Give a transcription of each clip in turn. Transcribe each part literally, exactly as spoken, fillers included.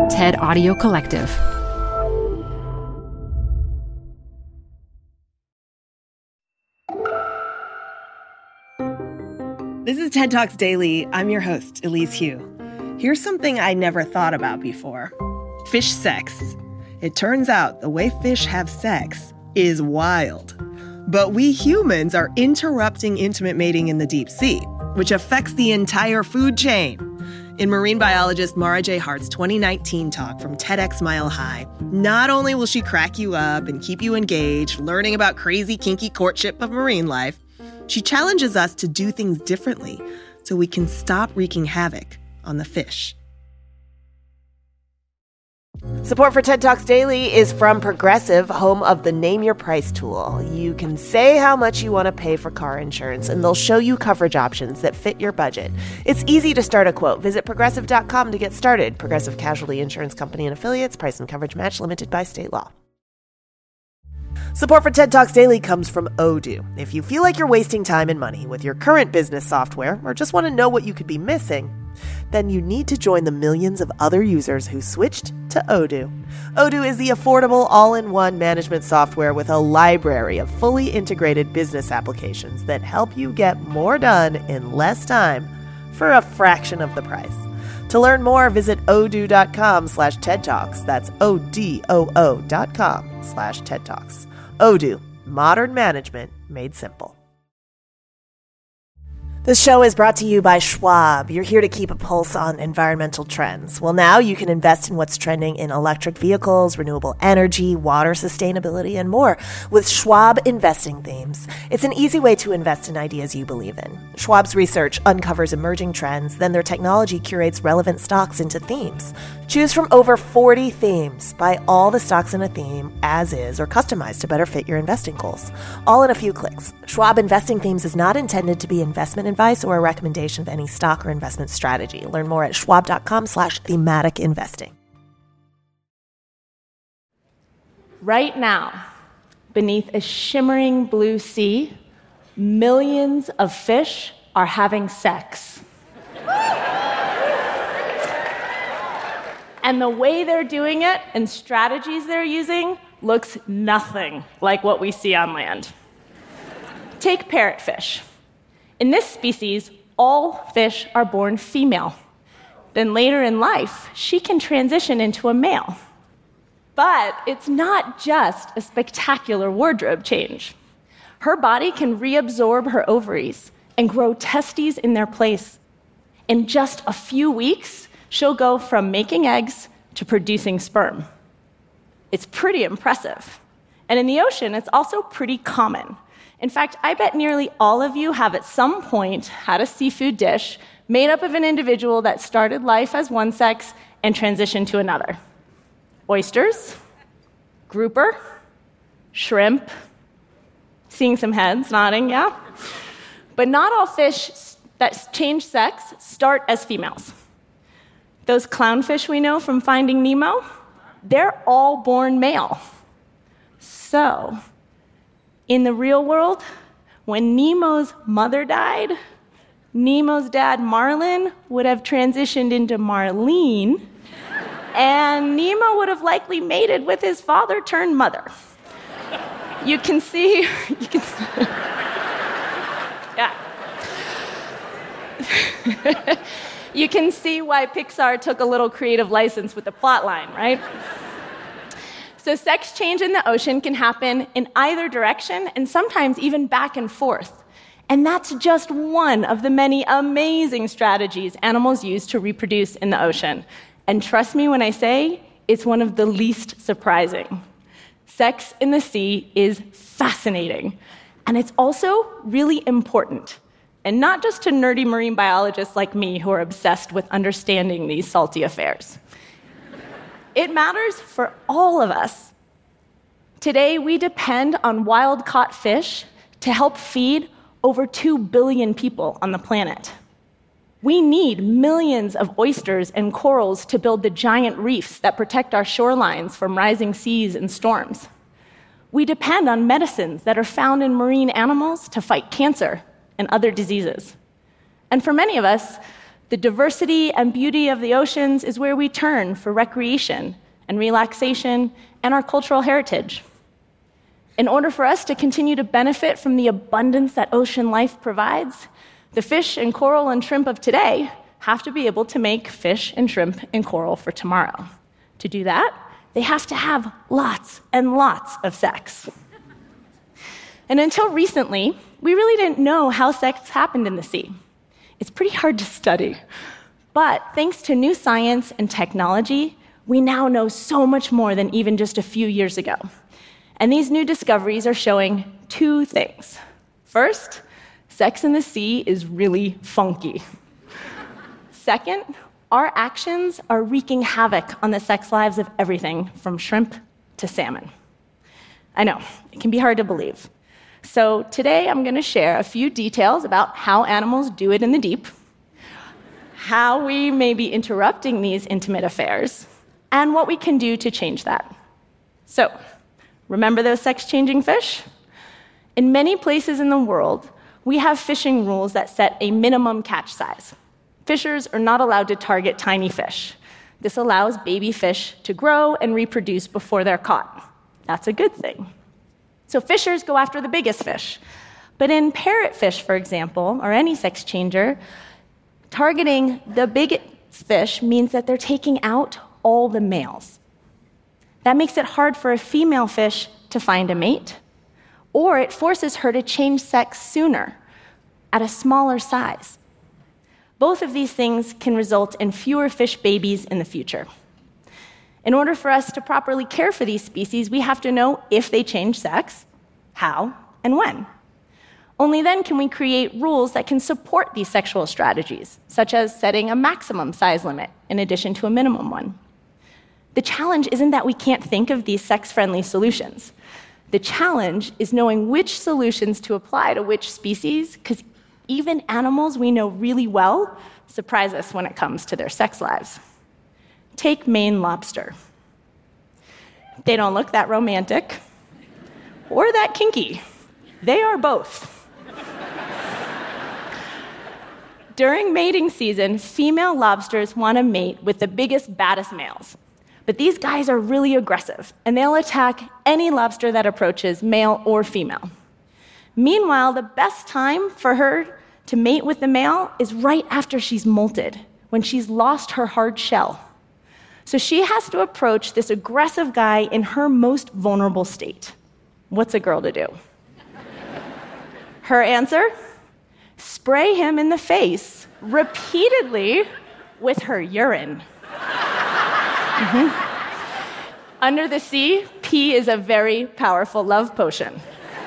TED Audio Collective. This is TED Talks Daily. I'm your host, Elise Hu. Here's something I never thought about before. Fish sex. It turns out the way fish have sex is wild. But we humans are interrupting intimate mating in the deep sea, which affects the entire food chain. In marine biologist Mara J. Hart's twenty nineteen talk from TEDx Mile High, not only will she crack you up and keep you engaged, learning about crazy, kinky courtship of marine life, she challenges us to do things differently so we can stop wreaking havoc on the fish. Support for TED Talks Daily is from Progressive, home of the Name Your Price tool. You can say how much you want to pay for car insurance, and they'll show you coverage options that fit your budget. It's easy to start a quote. Visit progressive dot com to get started. Progressive Casualty Insurance Company and Affiliates. Price and coverage match limited by state law. Support for TED Talks Daily comes from Odoo. If you feel like you're wasting time and money with your current business software, or just want to know what you could be missing, then you need to join the millions of other users who switched to Odoo. Odoo is the affordable all-in-one management software with a library of fully integrated business applications that help you get more done in less time for a fraction of the price. To learn more, visit odoo.com slash TED Talks. That's O-D-O-O dot com slash TED Talks. Odoo, modern management made simple. This show is brought to you by Schwab. You're here to keep a pulse on environmental trends. Well, now you can invest in what's trending in electric vehicles, renewable energy, water sustainability, and more with Schwab Investing Themes. It's an easy way to invest in ideas you believe in. Schwab's research uncovers emerging trends, then their technology curates relevant stocks into themes. Choose from over forty themes. Buy all the stocks in a theme as is or customized to better fit your investing goals. All in a few clicks. Schwab Investing Themes is not intended to be investment advice or a recommendation of any stock or investment strategy. Learn more at schwab.com slash thematic investing. Right now, beneath a shimmering blue sea, millions of fish are having sex. And the way they're doing it and strategies they're using looks nothing like what we see on land. Take parrotfish. In this species, all fish are born female. Then later in life, she can transition into a male. But it's not just a spectacular wardrobe change. Her body can reabsorb her ovaries and grow testes in their place. In just a few weeks, she'll go from making eggs to producing sperm. It's pretty impressive. And in the ocean, it's also pretty common. In fact, I bet nearly all of you have at some point had a seafood dish made up of an individual that started life as one sex and transitioned to another. Oysters, grouper, shrimp, seeing some heads nodding, yeah? But not all fish that change sex start as females. Those clownfish we know from Finding Nemo, they're all born male. So, in the real world, when Nemo's mother died, Nemo's dad, Marlin, would have transitioned into Marlene, and Nemo would have likely mated with his father turned mother. You can see, you can see, yeah. You can see why Pixar took a little creative license with the plot line, right? So sex change in the ocean can happen in either direction and sometimes even back and forth. And that's just one of the many amazing strategies animals use to reproduce in the ocean. And trust me when I say, it's one of the least surprising. Sex in the sea is fascinating. And it's also really important. And not just to nerdy marine biologists like me who are obsessed with understanding these salty affairs. It matters for all of us. Today, we depend on wild-caught fish to help feed over two billion people on the planet. We need millions of oysters and corals to build the giant reefs that protect our shorelines from rising seas and storms. We depend on medicines that are found in marine animals to fight cancer and other diseases. And for many of us, The diversity and beauty of the oceans is where we turn for recreation and relaxation and our cultural heritage. In order for us to continue to benefit from the abundance that ocean life provides, the fish and coral and shrimp of today have to be able to make fish and shrimp and coral for tomorrow. To do that, they have to have lots and lots of sex. And until recently, we really didn't know how sex happened in the sea. It's pretty hard to study. But thanks to new science and technology, we now know so much more than even just a few years ago. And these new discoveries are showing two things. First, sex in the sea is really funky. Second, our actions are wreaking havoc on the sex lives of everything from shrimp to salmon. I know, it can be hard to believe. So today I'm going to share a few details about how animals do it in the deep, how we may be interrupting these intimate affairs, and what we can do to change that. So, remember those sex-changing fish? In many places in the world, we have fishing rules that set a minimum catch size. Fishers are not allowed to target tiny fish. This allows baby fish to grow and reproduce before they're caught. That's a good thing. So fishers go after the biggest fish. But in parrotfish, for example, or any sex changer, targeting the biggest fish means that they're taking out all the males. That makes it hard for a female fish to find a mate, or it forces her to change sex sooner, at a smaller size. Both of these things can result in fewer fish babies in the future. In order for us to properly care for these species, we have to know if they change sex, how, and when. Only then can we create rules that can support these sexual strategies, such as setting a maximum size limit in addition to a minimum one. The challenge isn't that we can't think of these sex-friendly solutions. The challenge is knowing which solutions to apply to which species, because even animals we know really well surprise us when it comes to their sex lives. Take Maine lobster. They don't look that romantic or that kinky. They are both. During mating season, female lobsters want to mate with the biggest, baddest males. But these guys are really aggressive, and they'll attack any lobster that approaches, male or female. Meanwhile, the best time for her to mate with the male is right after she's molted, when she's lost her hard shell. So she has to approach this aggressive guy in her most vulnerable state. What's a girl to do? Her answer? Spray him in the face repeatedly with her urine. Mm-hmm. Under the sea, pee is a very powerful love potion.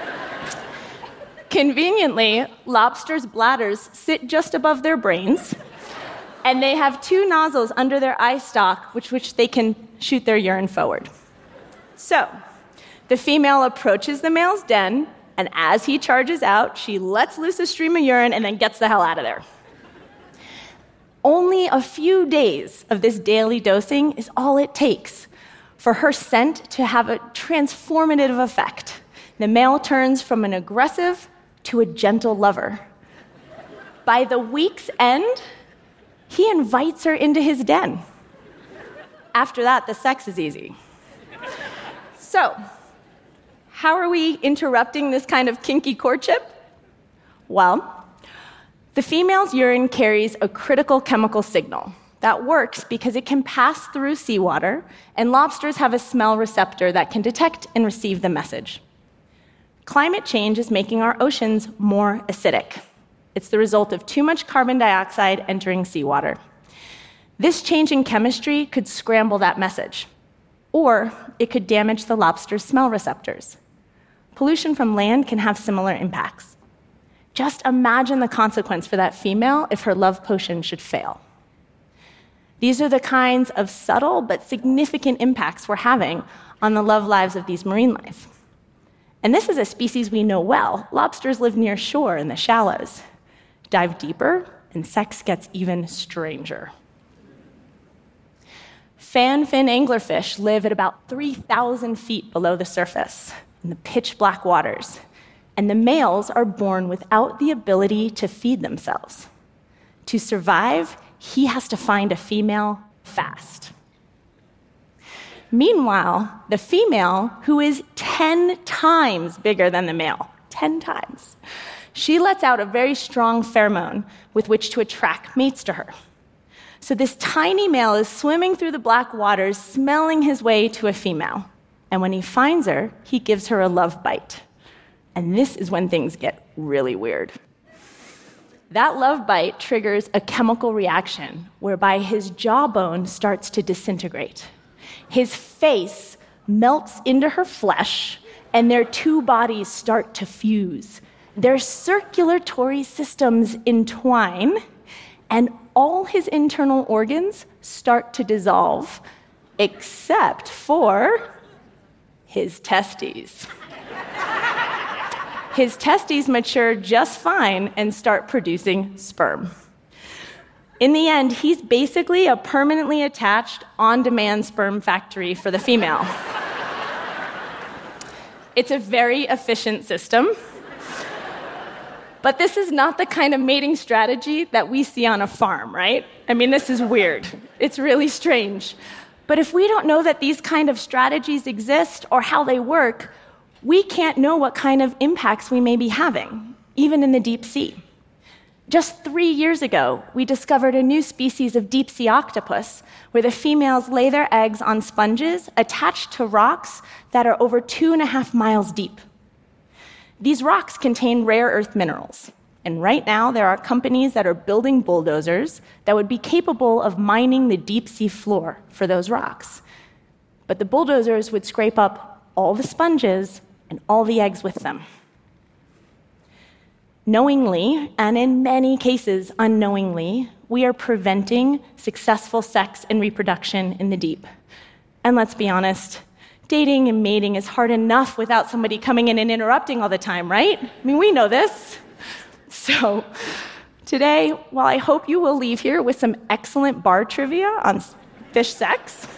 Conveniently, lobsters' bladders sit just above their brains, and they have two nozzles under their eye stalk, which, which they can shoot their urine forward. So, the female approaches the male's den, and as he charges out, she lets loose a stream of urine and then gets the hell out of there. Only a few days of this daily dosing is all it takes for her scent to have a transformative effect. The male turns from an aggressive to a gentle lover. By the week's end, he invites her into his den. After that, the sex is easy. So, how are we interrupting this kind of kinky courtship? Well, the female's urine carries a critical chemical signal that works because it can pass through seawater, and lobsters have a smell receptor that can detect and receive the message. Climate change is making our oceans more acidic. It's the result of too much carbon dioxide entering seawater. This change in chemistry could scramble that message, or it could damage the lobster's smell receptors. Pollution from land can have similar impacts. Just imagine the consequence for that female if her love potion should fail. These are the kinds of subtle but significant impacts we're having on the love lives of these marine life. And this is a species we know well. Lobsters live near shore in the shallows. Dive deeper, and sex gets even stranger. Fan-fin anglerfish live at about three thousand feet below the surface in the pitch-black waters, and the males are born without the ability to feed themselves. To survive, he has to find a female fast. Meanwhile, the female, who is ten times bigger than the male, ten times, she lets out a very strong pheromone with which to attract mates to her. So this tiny male is swimming through the black waters, smelling his way to a female. And when he finds her, he gives her a love bite. And this is when things get really weird. That love bite triggers a chemical reaction whereby his jawbone starts to disintegrate. His face melts into her flesh, and their two bodies start to fuse. Their circulatory systems entwine, and all his internal organs start to dissolve, except for his testes. His testes mature just fine and start producing sperm. In the end, he's basically a permanently attached, on-demand sperm factory for the female. It's a very efficient system. But this is not the kind of mating strategy that we see on a farm, right? I mean, this is weird. It's really strange. But if we don't know that these kind of strategies exist or how they work, we can't know what kind of impacts we may be having, even in the deep sea. Just three years ago, we discovered a new species of deep sea octopus where the females lay their eggs on sponges attached to rocks that are over two and a half miles deep. These rocks contain rare earth minerals, and right now there are companies that are building bulldozers that would be capable of mining the deep sea floor for those rocks. But the bulldozers would scrape up all the sponges and all the eggs with them. Knowingly, and in many cases unknowingly, we are preventing successful sex and reproduction in the deep. And let's be honest, dating and mating is hard enough without somebody coming in and interrupting all the time, right? I mean, we know this. So today, while I hope you will leave here with some excellent bar trivia on fish sex,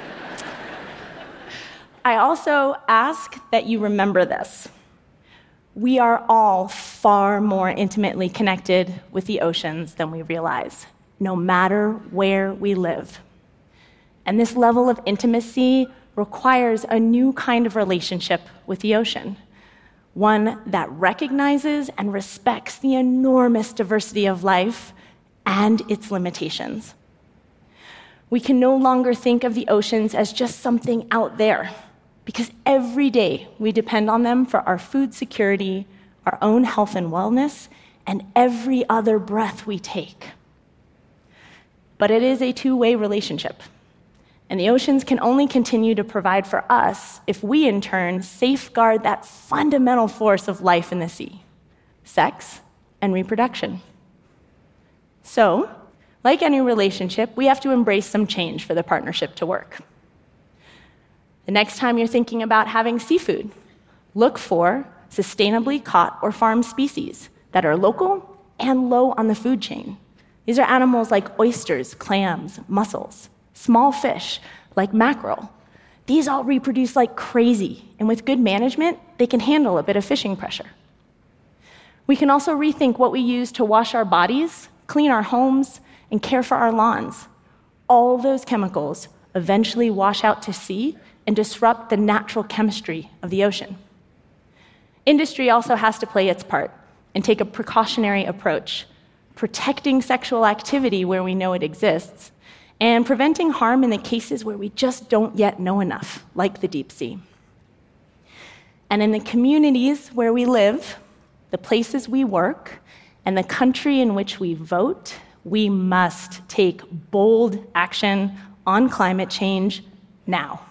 I also ask that you remember this. We are all far more intimately connected with the oceans than we realize, no matter where we live. And this level of intimacy requires a new kind of relationship with the ocean, one that recognizes and respects the enormous diversity of life and its limitations. We can no longer think of the oceans as just something out there, because every day we depend on them for our food security, our own health and wellness, and every other breath we take. But it is a two-way relationship, and the oceans can only continue to provide for us if we, in turn, safeguard that fundamental force of life in the sea, sex and reproduction. So, like any relationship, we have to embrace some change for the partnership to work. The next time you're thinking about having seafood, look for sustainably caught or farmed species that are local and low on the food chain. These are animals like oysters, clams, mussels, small fish like mackerel. These all reproduce like crazy, and with good management, they can handle a bit of fishing pressure. We can also rethink what we use to wash our bodies, clean our homes, and care for our lawns. All those chemicals eventually wash out to sea and disrupt the natural chemistry of the ocean. Industry also has to play its part and take a precautionary approach, protecting sexual activity where we know it exists, and preventing harm in the cases where we just don't yet know enough, like the deep sea. And in the communities where we live, the places we work, and the country in which we vote, we must take bold action on climate change now.